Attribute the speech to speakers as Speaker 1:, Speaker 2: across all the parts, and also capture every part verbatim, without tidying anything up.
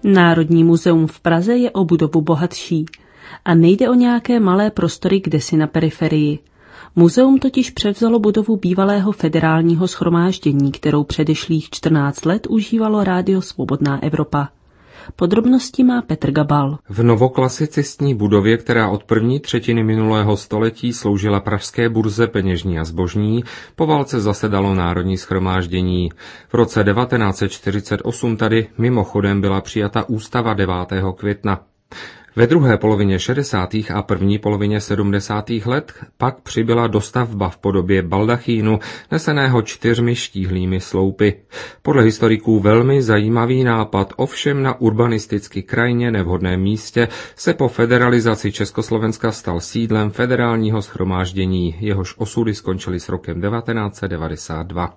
Speaker 1: Národní muzeum v Praze je o budovu bohatší. A nejde o nějaké malé prostory kdesi na periferii. Muzeum totiž převzalo budovu bývalého federálního shromáždění, kterou předešlých čtrnáct let užívalo rádio Svobodná Evropa. Podrobnosti má Petr Gabal.
Speaker 2: V novoklasicistní budově, která od první třetiny minulého století sloužila pražské burze peněžní a zbožní, po válce zasedalo Národní shromáždění. V roce devatenáct set čtyřicet osm tady mimochodem byla přijata ústava devátého května. Ve druhé polovině šedesátých a první polovině sedmdesátých let pak přibyla dostavba v podobě baldachínu, neseného čtyřmi štíhlými sloupy. Podle historiků velmi zajímavý nápad, ovšem na urbanisticky krajně nevhodném místě se po federalizaci Československa stal sídlem federálního shromáždění, jehož osudy skončily s rokem devatenáct set devadesát dva.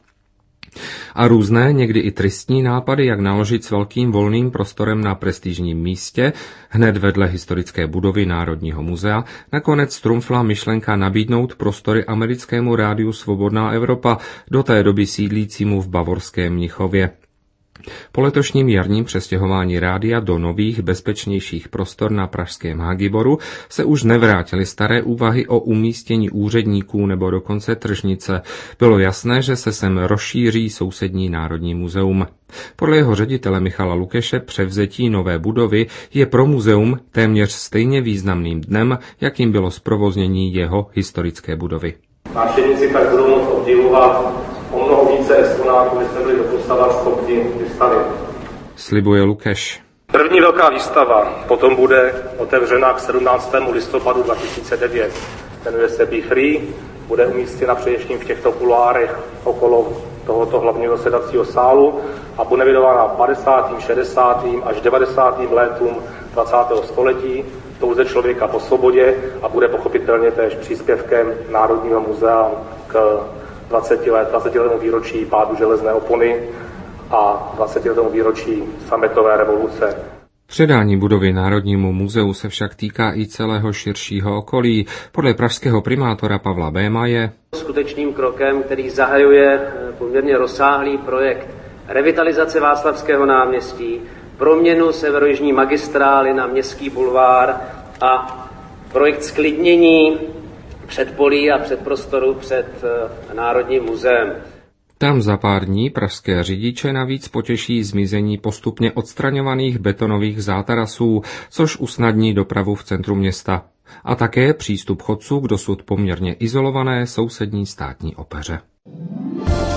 Speaker 2: A různé, někdy i tristní nápady, jak naložit s velkým volným prostorem na prestižním místě, hned vedle historické budovy Národního muzea, nakonec trumfla myšlenka nabídnout prostory americkému rádiu Svobodná Evropa, do té doby sídlícímu v bavorském Mnichově. Po letošním jarním přestěhování rádia do nových, bezpečnějších prostor na pražském Hagiboru se už nevrátily staré úvahy o umístění úředníků nebo dokonce tržnice. Bylo jasné, že se sem rozšíří sousední Národní muzeum. Podle jeho ředitele Michala Lukeše převzetí nové budovy je pro muzeum téměř stejně významným dnem, jakým bylo zprovoznění jeho historické budovy.
Speaker 3: Návštěvníci tak budou moct obdivovat o mnoho více exponátů, než jsme byli doposud schopni vystavit.
Speaker 2: Slibuje Lukeš.
Speaker 3: První velká výstava potom bude otevřena k sedmnáctému listopadu dva tisíce devět. Jmenuje se Be Free, bude umístěna především v těchto kuloárech okolo tohoto hlavního zasedacího sálu a bude věnována padesátým, šedesátým až devadesátým letům dvacátého století, touze člověka po svobodě a bude pochopitelně též příspěvkem Národního muzea k dvacetiletému výročí pádu železné opony a dvacetiletému výročí sametové revoluce.
Speaker 2: Předání budovy Národnímu muzeu se však týká i celého širšího okolí. Podle pražského primátora Pavla Béma je
Speaker 4: skutečným krokem, který zahajuje poměrně rozsáhlý projekt revitalizace Václavského náměstí, proměnu severojižní magistrály na Městský bulvár a projekt sklidnění předpolí a předprostoru před Národním muzeem.
Speaker 2: Tam za pár dní pražské řidiče navíc potěší zmizení postupně odstraňovaných betonových zátarasů, což usnadní dopravu v centru města. A také přístup chodců k dosud poměrně izolované sousední státní opeře.